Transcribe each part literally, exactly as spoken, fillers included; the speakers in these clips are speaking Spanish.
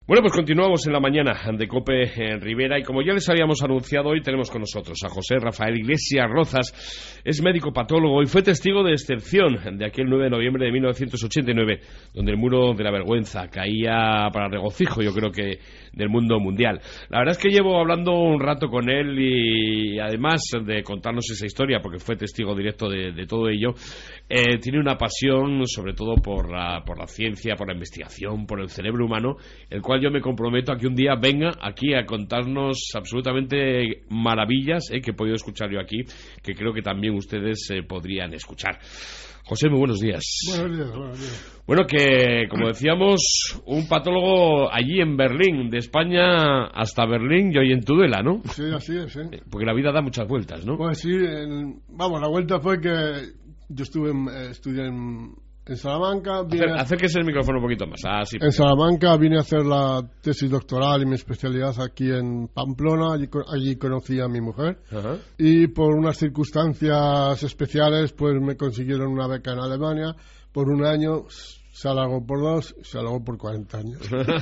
Bueno, pues continuamos en la mañana de COPE en Rivera y como ya les habíamos anunciado, hoy tenemos con nosotros a José Rafael Iglesias Rozas. Es médico patólogo y fue testigo de excepción de aquel nueve de noviembre de mil novecientos ochenta y nueve, donde el muro de la vergüenza caía para regocijo, yo creo que del mundo mundial. La verdad es que llevo hablando un rato con él y además de contarnos esa historia, porque fue testigo directo de, de todo ello, eh, tiene una pasión sobre todo por la, por la ciencia, por la investigación, por el cerebro humano, el cual yo me comprometo a que un día venga aquí a contarnos absolutamente maravillas eh, que he podido escuchar yo aquí, que creo que también ustedes eh, podrían escuchar. José, muy buenos días. Buenos días, buenos días. Bueno, que como decíamos, un patólogo allí en Berlín, de España hasta Berlín y hoy en Tudela, ¿no? Sí, así es, ¿sí? Porque la vida da muchas vueltas, ¿no? Pues sí, en, vamos, la vuelta fue que yo estuve en, eh, estudié en, en Salamanca. Vine Acer, acérquese el micrófono un poquito más. Ah, sí, en Salamanca vine a hacer la tesis doctoral y mi especialidad aquí en Pamplona. Allí, allí conocí a mi mujer. Ajá. Y por unas circunstancias especiales, pues me consiguieron una beca en Alemania por un año. Se alargó por dos, se alargó por cuarenta años.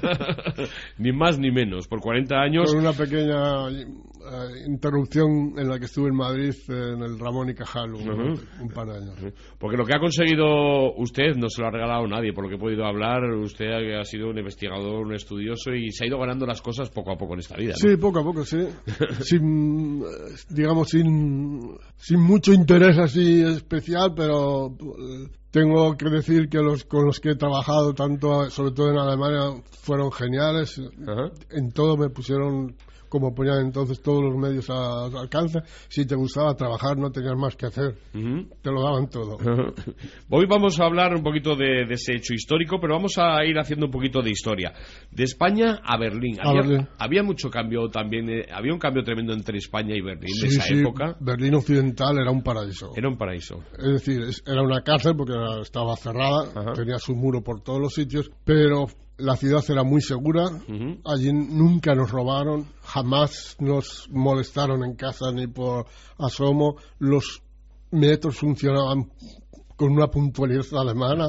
Ni más ni menos, por cuarenta años. Con una pequeña uh, interrupción en la que estuve en Madrid, en el Ramón y Cajal, un, uh-huh. un par de años. Uh-huh. Porque lo que ha conseguido usted no se lo ha regalado nadie, por lo que he podido hablar. Usted ha sido un investigador, un estudioso y se ha ido ganando las cosas poco a poco en esta vida, ¿no? Sí, poco a poco, sí. sin, digamos, sin, sin mucho interés así especial, pero... Uh, tengo que decir que los con los que he trabajado, tanto sobre todo en Alemania, fueron geniales. Ajá. En todo me pusieron, como ponían entonces, todos los medios a, a alcance. Si te gustaba trabajar, no tenías más que hacer. Uh-huh. Te lo daban todo. Uh-huh. Hoy vamos a hablar un poquito de, de ese hecho histórico, pero vamos a ir haciendo un poquito de historia. De España a Berlín. A había, Berlín. había mucho cambio también. Eh, había un cambio tremendo entre España y Berlín sí, en esa sí, época. Berlín Occidental era un paraíso. Era un paraíso. Es decir, era una cárcel porque estaba cerrada, uh-huh. tenía su muro por todos los sitios, pero... La ciudad era muy segura, uh-huh. allí nunca nos robaron, jamás nos molestaron en casa ni por asomo, los metros funcionaban con una puntualidad alemana,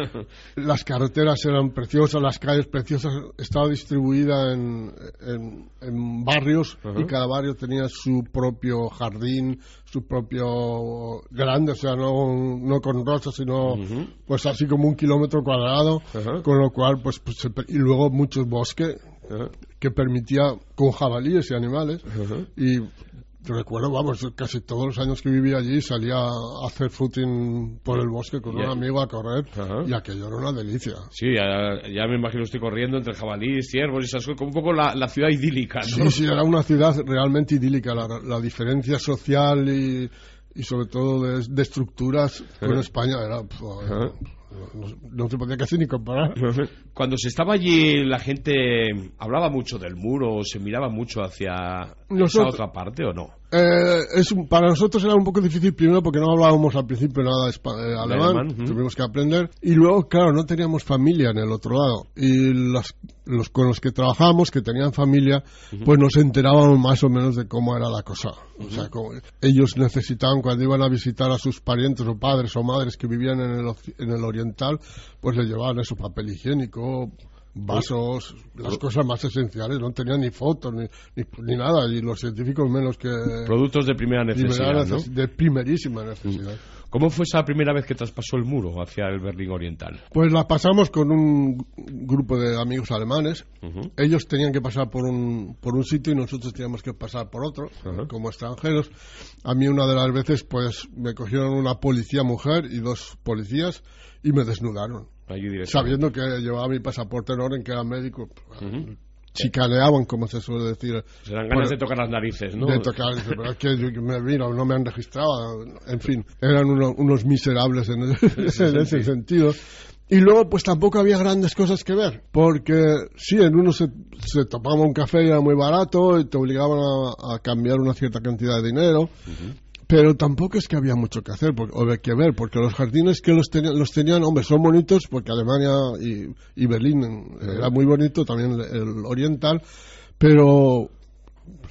las carreteras eran preciosas, las calles preciosas, estaba distribuida en, en, en barrios uh-huh. y cada barrio tenía su propio jardín, su propio grande, o sea, no, no con rosas, sino uh-huh. pues así como un kilómetro cuadrado, uh-huh. con lo cual, pues, pues y luego muchos bosques uh-huh. que permitía con jabalíes y animales, uh-huh. y recuerdo, vamos, casi todos los años que viví allí salía a hacer footing por el bosque con yeah. un amigo a correr uh-huh. y aquello era una delicia. Sí, ya, ya me imagino estoy corriendo entre jabalíes, ciervos y esas cosas, como un poco la, la ciudad idílica, ¿no? Sí, sí, era una ciudad realmente idílica. La, la diferencia social y, y sobre todo de, de estructuras uh-huh. con España era... Pff, uh-huh. No, no se podía casi ni comparar. Cuando se estaba allí, la gente hablaba mucho del muro, se miraba mucho hacia nosotros, esa otra parte, ¿o no? Eh, es un, para nosotros era un poco difícil, primero porque no hablábamos al principio nada de eh, alemán, alemán uh-huh. tuvimos que aprender, y luego, claro, no teníamos familia en el otro lado, y los, los con los que trabajábamos, que tenían familia, uh-huh. pues nos enterábamos más o menos de cómo era la cosa. Uh-huh. O sea, como ellos necesitaban, cuando iban a visitar a sus parientes o padres o madres que vivían en el, en el oriental, pues les llevaban eso, papel higiénico, vasos, las cosas más esenciales, no tenían ni fotos ni, ni, ni nada, y los científicos menos que... Productos de primera necesidad, primera neces- ¿no? De primerísima necesidad. ¿Cómo fue esa primera vez que traspasó el muro hacia el Berlín Oriental? Pues la pasamos con un grupo de amigos alemanes. Uh-huh. Ellos tenían que pasar por un, por un sitio y nosotros teníamos que pasar por otro, uh-huh. como extranjeros. A mí una de las veces pues me cogieron una policía mujer y dos policías y me desnudaron. Sabiendo que llevaba mi pasaporte en orden, que era médico, uh-huh. chicaneaban, como se suele decir. Serán ganas bueno, de tocar las narices, ¿no? De tocar, pero es que me, mira, no me han registrado, en fin, eran uno, unos miserables en, ese, en ese sentido. Y luego, pues tampoco había grandes cosas que ver, porque sí, en uno se, se tomaba un café y era muy barato y te obligaban a, a cambiar una cierta cantidad de dinero. Uh-huh. Pero tampoco es que había mucho que hacer porque, o que ver, porque los jardines que los tenían, los tenían, hombre, son bonitos, porque Alemania y, y Berlín era muy bonito, también el, el oriental, pero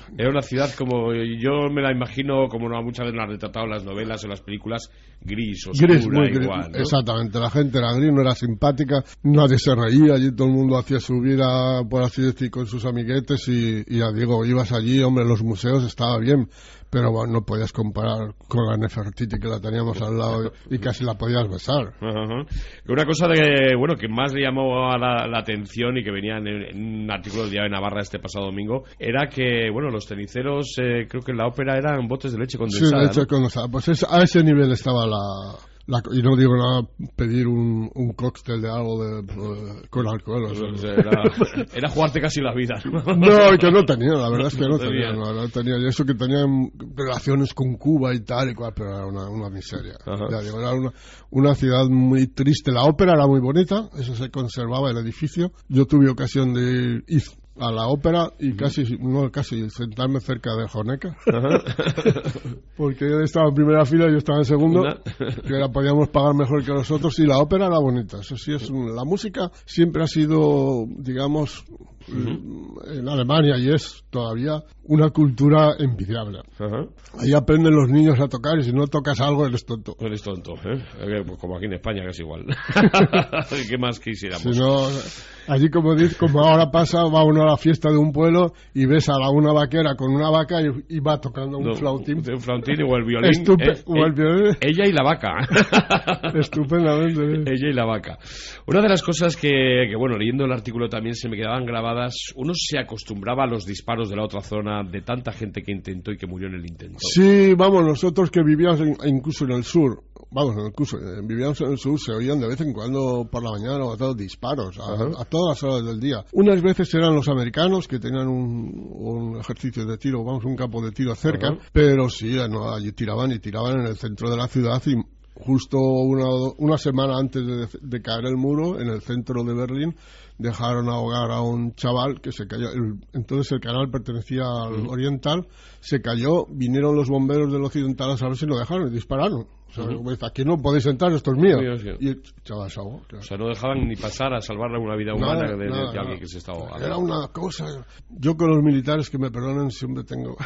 Era una ciudad como yo me la imagino, como muchas veces la han retratado en las novelas o en las películas, gris, oscura, gris, muy gris, igual, ¿no? Exactamente, la gente era gris, no era simpática, nadie se reía, allí todo el mundo hacía su vida, por así decir, con sus amiguetes y, y ya digo, ibas allí, hombre, los museos estaba bien, pero bueno, no podías comparar con la Nefertiti que la teníamos al lado y casi la podías besar. Uh-huh. Una cosa de, bueno, que más le llamó a la, la atención y que venía en, en un artículo del Diario de Navarra este pasado domingo, era que, bueno, los ceniceros, eh, creo que en la ópera eran botes de leche condensada. Sí, leche ¿no? condensada. Pues es, a ese nivel estaba la... La, y no digo nada, pedir un, un cóctel de algo de, de, con alcohol. O sea. era, era jugarte casi la vida, ¿no? No, que no tenía, la verdad es que no, no tenía. tenía. No, no tenía. Y eso que tenían relaciones con Cuba y tal y cual, pero era una, una miseria. Uh-huh. Ya digo, era una, una ciudad muy triste. La ópera era muy bonita, eso se conservaba, el edificio. Yo tuve ocasión de ir a la ópera y uh-huh. casi, no, casi sentarme cerca de Honecker. Uh-huh. Porque él estaba en primera fila y yo estaba en segundo, que la podíamos pagar mejor que nosotros, y la ópera era bonita. Eso sí, es un, la música siempre ha sido, digamos, uh-huh. en Alemania, y es todavía una cultura envidiable. Uh-huh. Ahí aprenden los niños a tocar, y si no tocas algo eres tonto. Eres tonto, ¿eh? Pues como aquí en España, que es igual. ¿Qué más quisiéramos? Si no, allí, como dice, como ahora pasa, va uno a la fiesta de un pueblo y ves a la, una vaquera con una vaca y, y va tocando un no, flautín. Un flautín o el violín. Estupe, eh, o el violín. Ella y la vaca. Estupendamente. ¿Eh? Ella y la vaca. Una de las cosas que, que, bueno, leyendo el artículo también se me quedaban grabadas, uno se acostumbraba a los disparos de la otra zona, de tanta gente que intentó y que murió en el intento. Sí, vamos, nosotros que vivíamos en, incluso en el sur, vamos, en el curso, eh, vivíamos en el sur, se oían de vez en cuando por la mañana o todos disparos a, uh-huh. a todas las horas del día. Unas veces eran los americanos que tenían un, un ejercicio de tiro, vamos, un campo de tiro cerca, uh-huh. pero sí, no, allí tiraban y tiraban en el centro de la ciudad, y justo una, una semana antes de, de caer el muro, en el centro de Berlín, dejaron ahogar a un chaval que se cayó. El, entonces el canal pertenecía al uh-huh. oriental, se cayó, vinieron los bomberos del occidental a saber si lo dejaron y dispararon. O sea, uh-huh. pues, aquí no podéis entrar, esto es mío. mío sí. Y el chaval se ahogó. Claro. O sea, no dejaban ni pasar a salvarle una vida humana nada, de, de, nada, de alguien que se estaba ahogando. Era una cosa... Yo con los militares, que me perdonen, siempre tengo...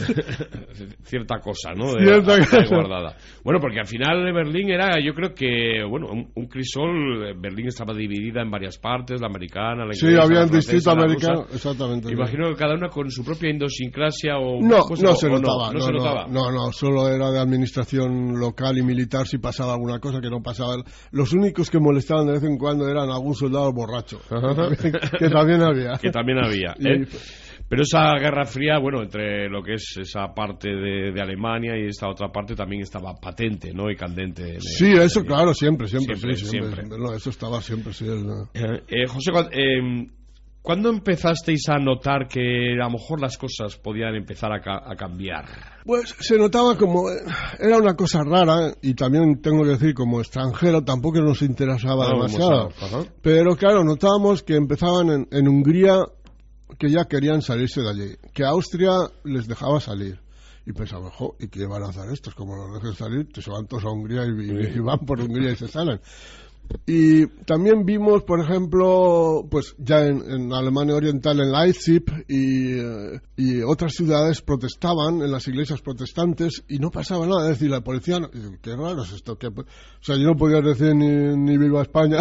Cierta cosa, ¿no? De, Cierta a, cosa. guardada. Bueno, porque al final Berlín era, yo creo que, bueno, un, un crisol. Berlín estaba dividida en varias partes, la americana, la inglesa, sí, había el distrito americano, exactamente. Imagino que cada una con su propia idiosincrasia o... No, pues, no o, se o notaba. No, no, no, se no, notaba. No, no, solo era de administración local y militar si pasaba alguna cosa, que no pasaba. Los únicos que molestaban de vez en cuando eran algún soldado borracho, uh-huh. que, también, que también había. Que también había, ¿eh? Y, pero esa Guerra Fría, bueno, entre lo que es esa parte de, de Alemania y esta otra parte también estaba patente, ¿no? Y candente. En, sí, en, eso, en, claro, siempre, siempre, siempre, sí, siempre. siempre. siempre. No, eso estaba siempre, sí. El, no. eh, José, eh, ¿cuándo empezasteis a notar que a lo mejor las cosas podían empezar a, ca- a cambiar? Pues se notaba como... Era una cosa rara, y también tengo que decir, como extranjero, tampoco nos interesaba no, demasiado. Pero claro, notábamos que empezaban en, en Hungría, que ya querían salirse de allí, que Austria les dejaba salir. Y pensaba, jo, ¿y qué van a hacer estos? Como los dejen salir, se van todos a Hungría y, y, y van por Hungría y se salen. Y también vimos, por ejemplo, pues ya en, en Alemania Oriental, en Leipzig y, eh, y otras ciudades protestaban en las iglesias protestantes y no pasaba nada. Es decir, la policía, no, qué raro es esto. Que, o sea, yo no podía decir ni, ni viva España,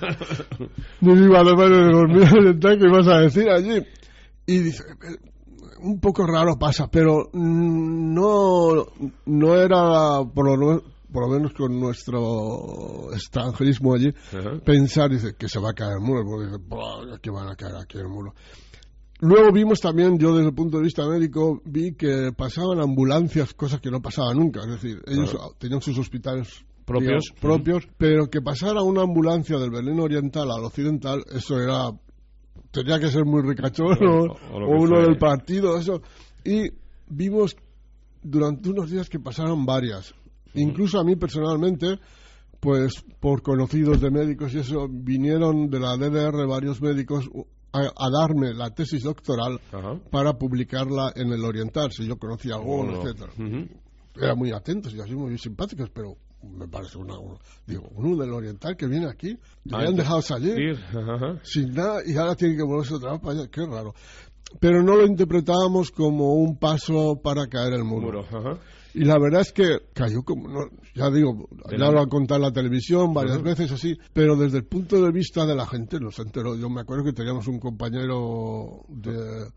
ni viva Alemania Oriental, ¿qué ibas a decir allí? Y dice... un poco raro pasa, pero no, no era por lo, por lo menos con nuestro extranjerismo allí, uh-huh. pensar, dice, que se va a caer el muro, porque dice, que van a caer aquí el muro. Luego vimos también, yo desde el punto de vista médico, vi que pasaban ambulancias, cosas que no pasaban nunca, es decir, ellos uh-huh. tenían sus hospitales propios, digamos, propios uh-huh. pero que pasara una ambulancia del Berlín Oriental al Occidental, eso era... tenía que ser muy ricachón o, o, o uno fue. Del partido, eso. Y vimos durante unos días que pasaron varias. Uh-huh. Incluso a mí personalmente, pues por conocidos de médicos y eso, vinieron de la D D R varios médicos a, a darme la tesis doctoral uh-huh. para publicarla en el Oriental, si yo conocía alguno, uh-huh. etcétera. Uh-huh. Eran muy atentos y así muy simpáticos, pero me parece una, una digo, uno del Oriental que viene aquí, le habían dejado salir Ajá. sin nada y ahora tiene que volverse otra vez para allá, qué raro. Pero no lo interpretábamos como un paso para caer el muro. muro ajá. Y la verdad es que cayó como, no, ya digo, ya lo han contado en la televisión varias uh-huh. veces así, pero desde el punto de vista de la gente no se enteró. Yo me acuerdo que teníamos un compañero de,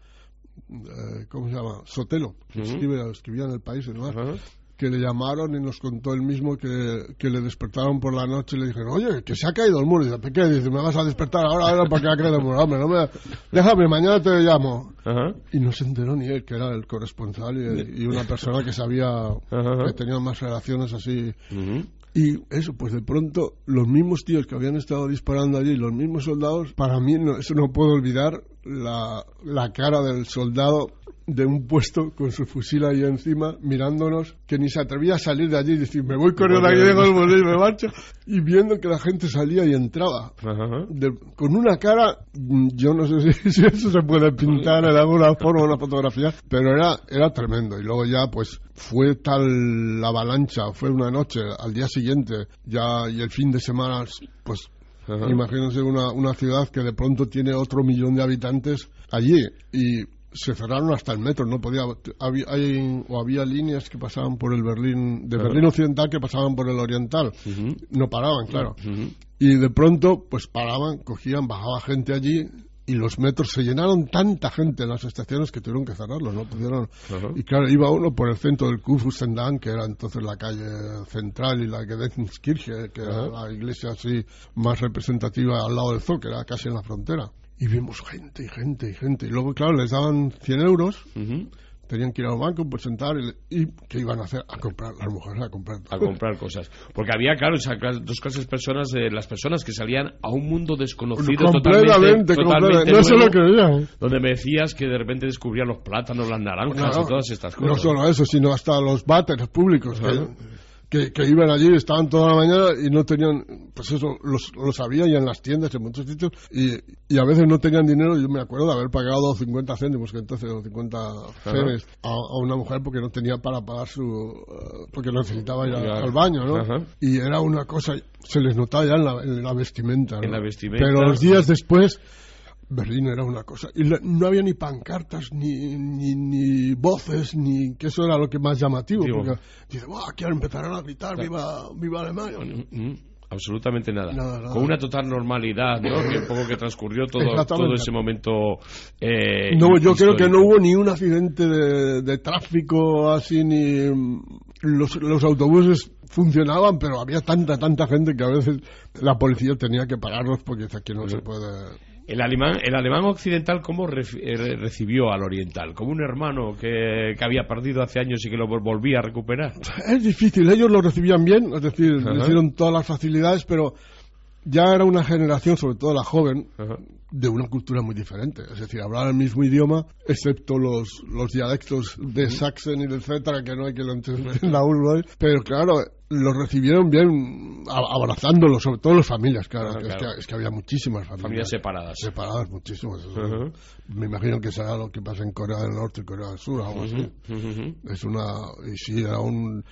de ¿cómo se llama? Sotelo, que uh-huh. escribe, escribía en El País, ¿no? Uh-huh. que le llamaron y nos contó él mismo que, que le despertaron por la noche y le dijeron, oye, que se ha caído el muro. Y dice, ¿qué? Dice, me vas a despertar ahora, ahora para que ha caído el muro. Hombre, no me... déjame, mañana te llamo. Uh-huh. Y no se enteró ni él, que era el corresponsal y, y una persona que sabía, uh-huh. que tenía más relaciones así. Uh-huh. Y eso, pues de pronto, los mismos tíos que habían estado disparando allí, los mismos soldados, para mí, no, eso no puedo olvidar la, la cara del soldado de un puesto con su fusil ahí encima, mirándonos, que ni se atrevía a salir de allí y decir, me voy corriendo aquí, dejo el bolillo y me marcho, y viendo que la gente salía y entraba, uh-huh. de, con una cara, yo no sé si, si eso se puede pintar en alguna forma, una fotografía, pero era, era tremendo, y luego ya, pues, fue tal la avalancha, fue una noche, al día siguiente, ya, y el fin de semana, pues, uh-huh. imagínense una, una ciudad que de pronto tiene otro millón de habitantes allí, y se cerraron hasta el metro, no podía, había, hay, o había líneas que pasaban por el Berlín, de Berlín Occidental que pasaban por el Oriental, uh-huh. no paraban, claro, uh-huh. y de pronto, pues paraban, cogían, bajaba gente allí, y los metros se llenaron tanta gente en las estaciones que tuvieron que cerrarlos, no pudieron, uh-huh. y claro, iba uno por el centro del Kurfürstendamm, que era entonces la calle central, y la Gedächtniskirche, que uh-huh. era la iglesia así más representativa al lado del zoo, que era casi en la frontera. Y vimos gente y gente y gente. Y luego, claro, les daban cien euros. Uh-huh. Tenían que ir al banco, pues sentar. Y, y ¿qué iban a hacer? A comprar, las mujeres a comprar. A comprar cosas. Porque había, claro, esa clase, dos clases de personas, de las personas que salían a un mundo desconocido. Completamente, totalmente, totalmente no se lo creían. Donde me decías que de repente descubrían los plátanos, las naranjas no, y todas estas cosas. No solo eso, sino hasta los váteres públicos. Uh-huh. que, Que, que iban allí, estaban toda la mañana y no tenían, pues eso, los, lo sabía ya en las tiendas, en muchos sitios, y, y a veces no tenían dinero. Yo me acuerdo de haber pagado cincuenta céntimos, que entonces, o cincuenta feres, a, a una mujer porque no tenía para pagar su, uh, porque necesitaba ir a, al baño, ¿no? Ajá. Y era una cosa, se les notaba ya en la, en la vestimenta, ¿no? En la vestimenta. Pero los días después, Berlín era una cosa, y la, no había ni pancartas, ni, ni ni voces, ni que eso era lo que más llamativo, Digo, porque dice, wow, aquí empezarán a gritar, claro. viva, viva Alemania. Mm-hmm. Absolutamente nada. Nada, nada. Con una total normalidad, ¿no? Que un poco que transcurrió todo, todo ese momento. Eh, no, yo histórico. Creo que no hubo ni un accidente de, de tráfico así, ni los, los autobuses funcionaban, pero había tanta, tanta gente que a veces la policía tenía que pararlos porque aquí no uh-huh. se puede. El alemán, el alemán occidental, ¿cómo re, re, recibió al oriental? ¿Como un hermano que, que había perdido hace años y que lo volvía a recuperar? Es difícil, ellos lo recibían bien, es decir, uh-huh. le dieron todas las facilidades, pero ya era una generación, sobre todo la joven, uh-huh. de una cultura muy diferente. Es decir, hablaban el mismo idioma, excepto los, los dialectos de uh-huh. Sachsen y de etcétera, que no hay que lo entienda aún, pero claro, los recibieron bien, abrazándolos, sobre todo las familias, claro, uh-huh, que claro. Es, que, es que había muchísimas familias. Familias separadas. Separadas, muchísimas. Uh-huh. Me imagino que será lo que pasa en Corea del Norte y Corea del Sur, algo así. Uh-huh. Uh-huh. Es una... Y sí, era un...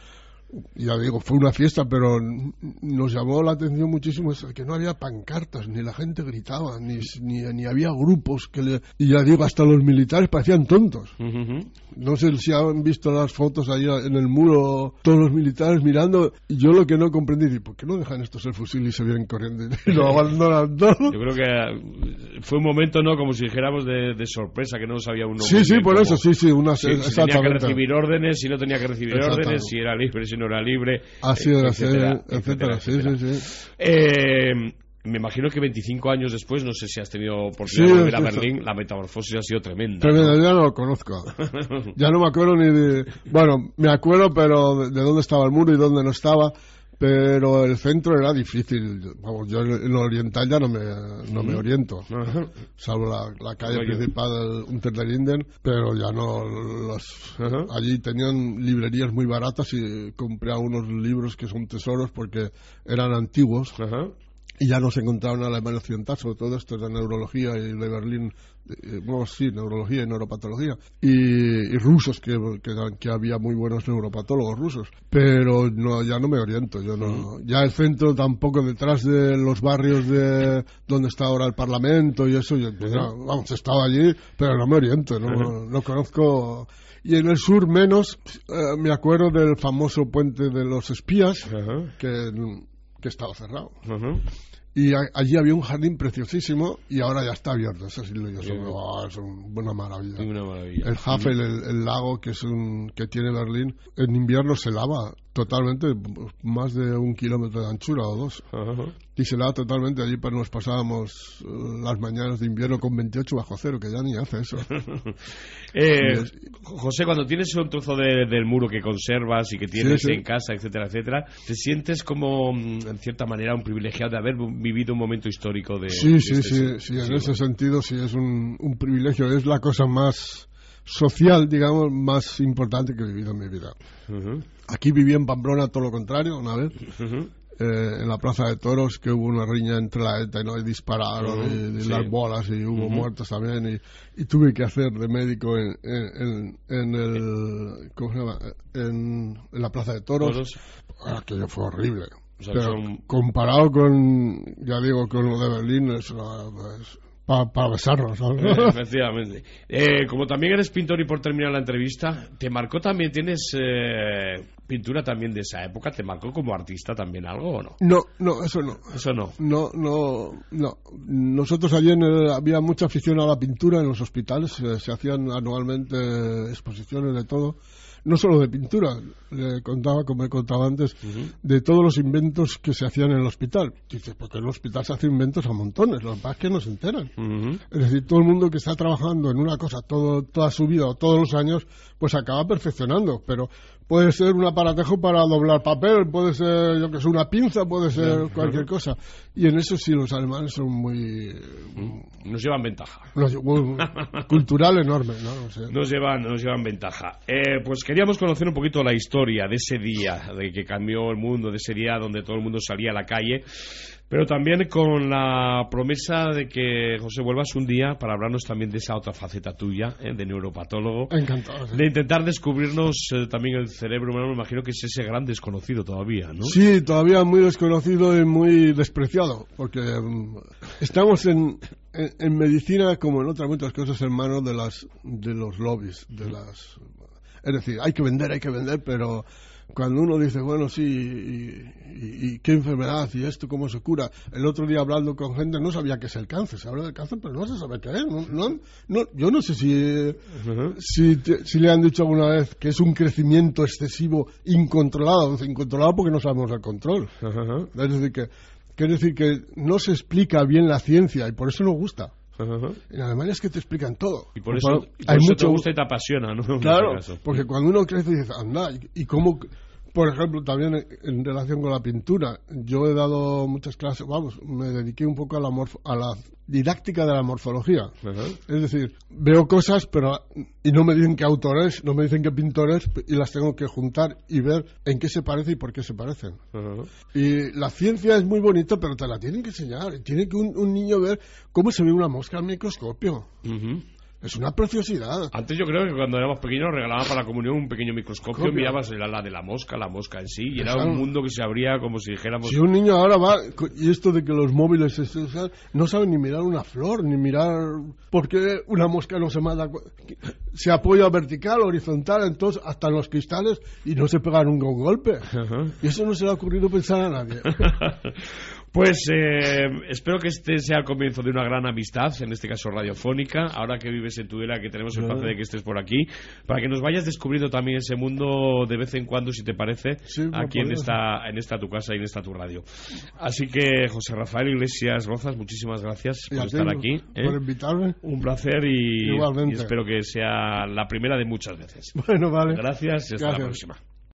Ya digo, fue una fiesta, pero nos llamó la atención muchísimo eso, que no había pancartas, ni la gente gritaba, ni, ni, ni había grupos que le... Y ya digo, hasta los militares parecían tontos. Uh-huh. No sé si han visto las fotos ahí en el muro, todos los militares mirando, y yo lo que no comprendí, ¿por qué no dejan estos el fusil y se vienen corriendo y lo abandonan todo? Yo creo que fue un momento, ¿no? Como si dijéramos de, de sorpresa, que no sabía uno. Sí, sí, por eso, sí, sí, una... Si, si tenía que recibir órdenes, si no tenía que recibir órdenes, si era libre, si no era libre, así era, etcétera, etcétera, etcétera, sí, sí, sí. Eh, me imagino que veinticinco años después, no sé si has tenido oportunidad sí, de volver a Berlín, la metamorfosis ha sido tremenda. Tremenda, ¿no? Ya no lo conozco. Ya no me acuerdo ni de... Bueno, me acuerdo, pero de, de dónde estaba el muro y dónde no estaba. Pero el centro era difícil. Vamos, yo en lo oriental ya no me, no me oriento, uh-huh. salvo la, la calle uh-huh. principal del Unter den Linden, pero ya no. Los, uh-huh. Allí tenían librerías muy baratas y compré unos libros que son tesoros porque eran antiguos. Uh-huh. Y ya no se encontraban en la Alemania Occidental, sobre todo estos de neurología y de Berlín eh, bueno, sí, neurología y neuropatología, y, y rusos, que, que, que había muy buenos neuropatólogos rusos, pero no, ya no me oriento, yo no, ya el centro tampoco detrás de los barrios de donde está ahora el Parlamento y eso, yo, pues ya, vamos, he estado allí, pero no me oriento, no, no conozco. Y en el sur menos, eh, me acuerdo del famoso puente de los espías, uh-huh. que, que estaba cerrado. Uh-huh. Y a, allí había un jardín preciosísimo y ahora ya está abierto. Eso sí lo yo sí. oh, es un, una maravilla. Una maravilla. El Havel, el, el lago que es un que tiene Berlín, en invierno se lava totalmente, más de un kilómetro de anchura o dos. Uh-huh. Y se lava totalmente. Allí pues nos pasábamos uh, las mañanas de invierno con veintiocho bajo cero, que ya ni hace eso. eh, es... José, cuando tienes un trozo de, del muro que conservas y que tienes sí, sí. en casa, etcétera, etcétera, ¿te sientes como, en cierta manera, un privilegiado de haber vivido un momento histórico de... Sí, de sí, este sí, sí, sí, en ese sentido sí es un, un privilegio. Es la cosa más social, digamos, más importante que he vivido en mi vida. Uh-huh. Aquí viví en Pamplona todo lo contrario, una vez. Uh-huh. Eh, en la Plaza de Toros, que hubo una riña entre la ETA y no, y dispararon, uh-huh, y, y sí. las bolas, y hubo uh-huh. muertos también, y, y tuve que hacer de médico en, en, en el, ¿cómo se llama? En, en la Plaza de Toros. ¿Toros? Aquello fue horrible. O sea, pero son... comparado con, ya digo, con lo de Berlín, es una... Pues, para pa besarnos, ¿sabes? Eh, efectivamente. Eh, como también eres pintor y por terminar la entrevista, ¿te marcó también, tienes eh, pintura también de esa época? ¿Te marcó como artista también algo o no? No, no, eso no. Eso no. No, no, no. Nosotros allí en el, había mucha afición a la pintura en los hospitales, eh, se hacían anualmente exposiciones de todo. No solo de pintura, le contaba, como he contado antes, uh-huh. de todos los inventos que se hacían en el hospital. Dices, porque en el hospital se hacen inventos a montones, los demás que no se enteran. Uh-huh. Es decir, todo el mundo que está trabajando en una cosa todo, toda su vida o todos los años, pues acaba perfeccionando. Pero puede ser un aparatejo para doblar papel, puede ser, yo que sé, una pinza, puede ser uh-huh. cualquier cosa. Y en eso sí los alemanes son muy... Uh-huh. Nos llevan ventaja. Nos, uh, cultural enorme, ¿no? No sé. Nos llevan, nos llevan ventaja. Eh, pues queríamos conocer un poquito la historia de ese día, de que cambió el mundo, de ese día donde todo el mundo salía a la calle, pero también con la promesa de que, José, vuelvas un día para hablarnos también de esa otra faceta tuya, ¿eh? De neuropatólogo. Encantado. Sí. De intentar descubrirnos eh, también el cerebro humano, me imagino que es ese gran desconocido todavía, ¿no? Sí, todavía muy desconocido y muy despreciado, porque um, estamos en, en, en medicina, como en otras muchas cosas, en manos de, las, de los lobbies, de las... Es decir, hay que vender, hay que vender, pero cuando uno dice, bueno, sí, y, y, y qué enfermedad, y esto, cómo se cura. El otro día hablando con gente, no sabía qué es el cáncer, se habla del cáncer, pero no se sabe qué es. No, no, no, yo no sé si, uh-huh. si, si le han dicho alguna vez que es un crecimiento excesivo incontrolado, incontrolado porque no sabemos el control. Uh-huh. Es decir, que, quiere decir que no se explica bien la ciencia y por eso nos gusta. Uh-huh. En Alemania es que te explican todo. Y por eso, por, y por hay eso mucho... te gusta y te apasiona, ¿no? Claro, porque cuando uno crece dice, anda, y, y cómo... Por ejemplo, también en relación con la pintura, yo he dado muchas clases, vamos, me dediqué un poco a la, morfo, a la didáctica de la morfología. Uh-huh. Es decir, veo cosas pero y no me dicen qué autor es, no me dicen qué pintor es, y las tengo que juntar y ver en qué se parece y por qué se parecen. Uh-huh. Y la ciencia es muy bonita, pero te la tienen que enseñar. Tiene que un, un niño ver cómo se ve una mosca al microscopio. Uh-huh. Es una preciosidad. Antes yo creo que cuando éramos pequeños regalaban para la comunión un pequeño microscopio, Copia. mirabas la, la de la mosca, la mosca en sí, y era claro. un mundo que se abría como si dijéramos... Si un niño ahora va, y esto de que los móviles se usan, no saben ni mirar una flor, ni mirar por qué una mosca no se mata, se apoya vertical, horizontal, entonces hasta en los cristales, y no se pegan un golpe. Uh-huh. Y eso no se le ha ocurrido pensar a nadie. Pues eh, espero que este sea el comienzo de una gran amistad, en este caso radiofónica, ahora que vives en Tudela, que tenemos el placer de que estés por aquí, para que nos vayas descubriendo también ese mundo de vez en cuando, si te parece, sí, aquí en esta, en esta tu casa y en esta tu radio. Así que, José Rafael Iglesias Rozas, muchísimas gracias por estar aquí. ¿eh? Por invitarme. Un placer y, y espero que sea la primera de muchas veces. Bueno, vale. Gracias y hasta gracias. la próxima.